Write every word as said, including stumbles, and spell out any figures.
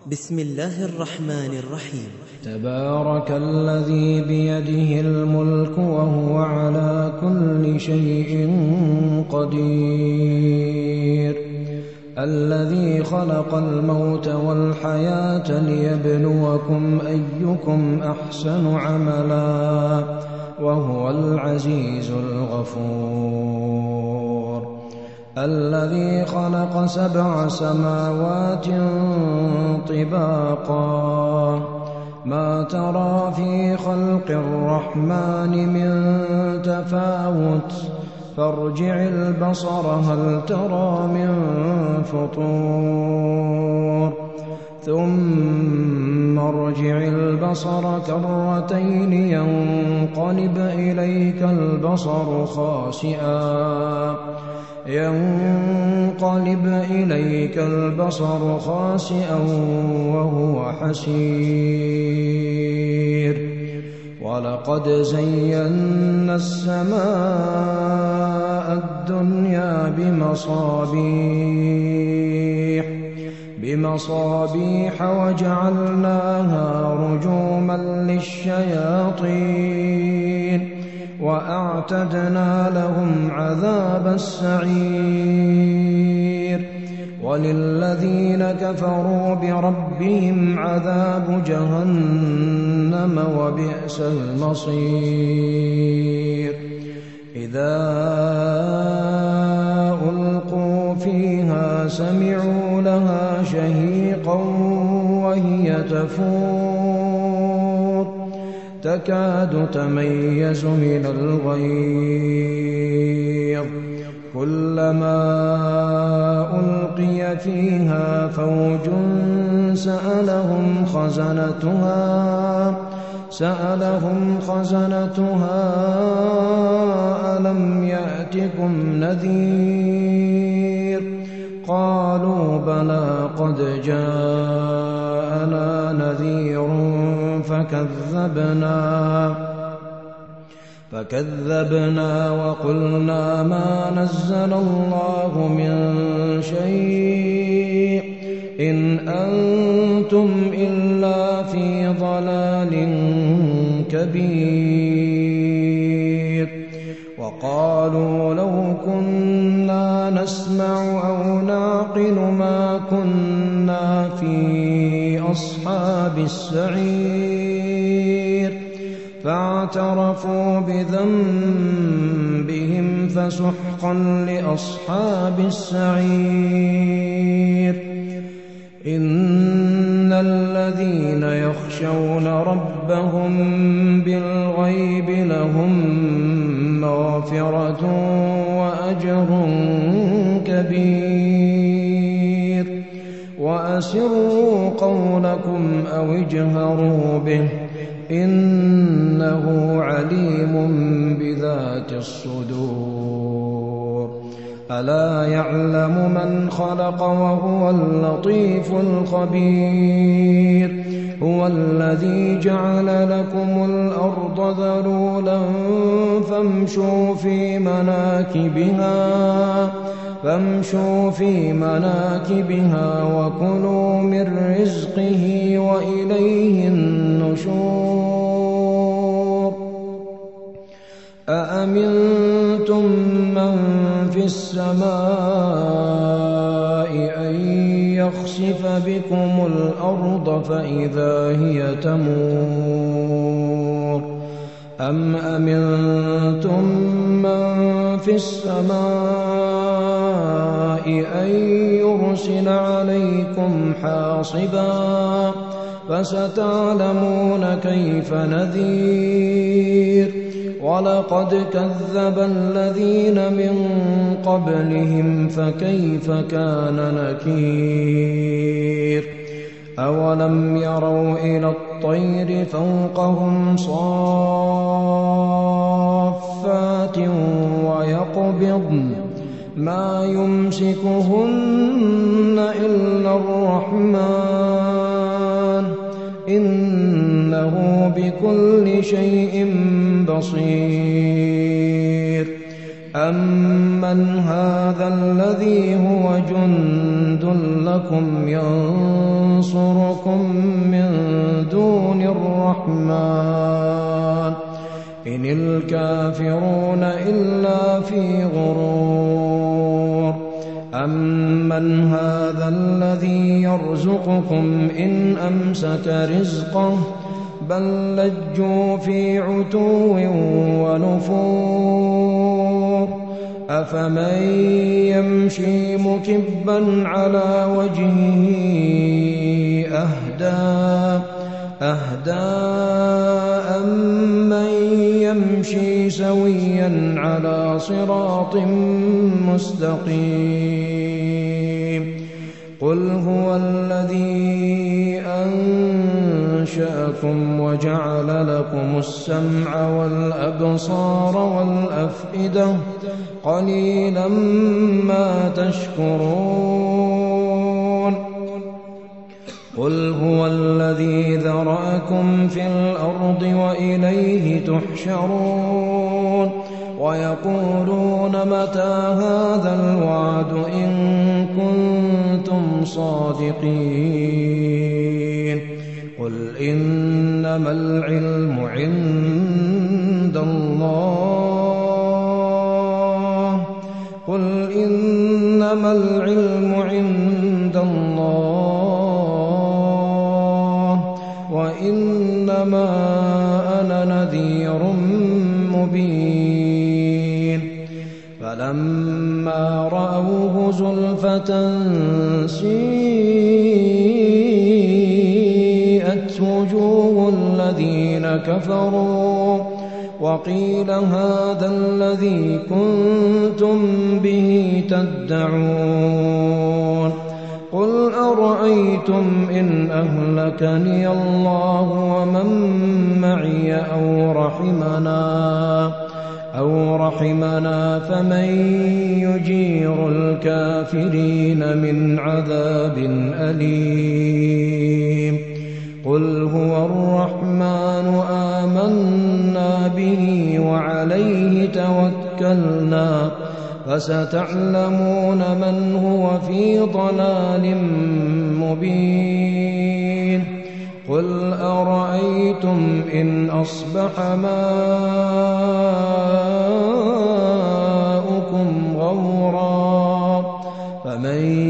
بسم الله الرحمن الرحيم. تبارك الذي بيده الملك وهو على كل شيء قدير، الذي خلق الموت والحياة ليبلوكم أيكم أحسن عملا وهو العزيز الغفور، الذي خلق سبع سماوات طباقا ما ترى في خلق الرحمن من تفاوت فارجع البصر هل ترى من فطور ثم ارجع البصر كرتين ينقلب إليك البصر خاسئا ينقلب إليك البصر خاسئا وهو حسير، ولقد زينا السماء الدنيا بمصابيح بمصابيح وجعلناها رجوما للشياطين وأعتدنا لهم عذاب السعير، وللذين كفروا بربهم عذاب جهنم وبئس المصير. إذا ألقوا فيها سمعوا لها شهيقا وهي تفور تكاد تميز من الغيظ، كلما ألقي فيها فوج سألهم خزنتها سألهم خزنتها ألم يأتكم نذير؟ قالوا بلى قد جاءنا نذير فكذبنا فكذبنا وقلنا ما نزل الله من شيء إن أنتم إلا في ضلال كبير. وقالوا لو كنا نسمع أو نعقل ما كنا في أصحاب السعير، فاعترفوا بذنبهم فسحقا لأصحاب السعير. إن الذين يخشون ربهم بالغيب لهم مغفرة وأجر كبير، وأسروا قولكم أو اجهروا به إنه عليم بذات الصدور. ألا يعلم من خلق وهو اللطيف الخبير، هو الذي جعل لكم الأرض ذلولا فامشوا في مناكبها فامشوا في مناكبها وكلوا من رزقه وإليه النشور. أأمنتم من في السماء أن يخسف بكم الأرض فإذا هي تمور، أم أمنتم من في السماء أن يرسل عليكم حاصبا فستعلمون كيف نذير. ولقد كذب الذين من قبلهم فكيف كان نكير. أولم يروا إلى الطير فوقهم صافات ويقبضن ما يمسكهن إلا الرحمن إنه بكل شيء بصير. أمن هذا الذي هو جند لكم ينصركم يرزقكم من دون الرحمن إن الكافرون إلا في غرور أمن هذا الذي يرزقكم إن أمسك رزقه بل لجوا في عتو ونفور أفمن يمشي مكبا على وجهه أهدى أهدى أمن يمشي سويا على صراط مستقيم قل هو الذي أنشأكم وجعل لكم السمع والأبصار والأفئدة قليلا ما تشكرون قل هو الذي ذرأكم في الأرض وإليه تحشرون ويقولون متى هذا الوعد إن كنتم صادقين قل إنما العلم عند الله قل إنما العلم عند الله وإنما أنا نذير مبين فلما رأوه زلفة سيئت وجوه الذين كفروا وقيل هذا الذي كنتم به تدعون قل أرأيتم إن أهلكني الله ومن معي أو رحمنا أو رحمنا فمن يجير الكافرين من عذاب أليم قل هو الرحمن آمنا به وعليه توكلنا فستعلمون من هو في ضلال مبين قل أرأيتم إن أصبح ماؤكم غورا فمن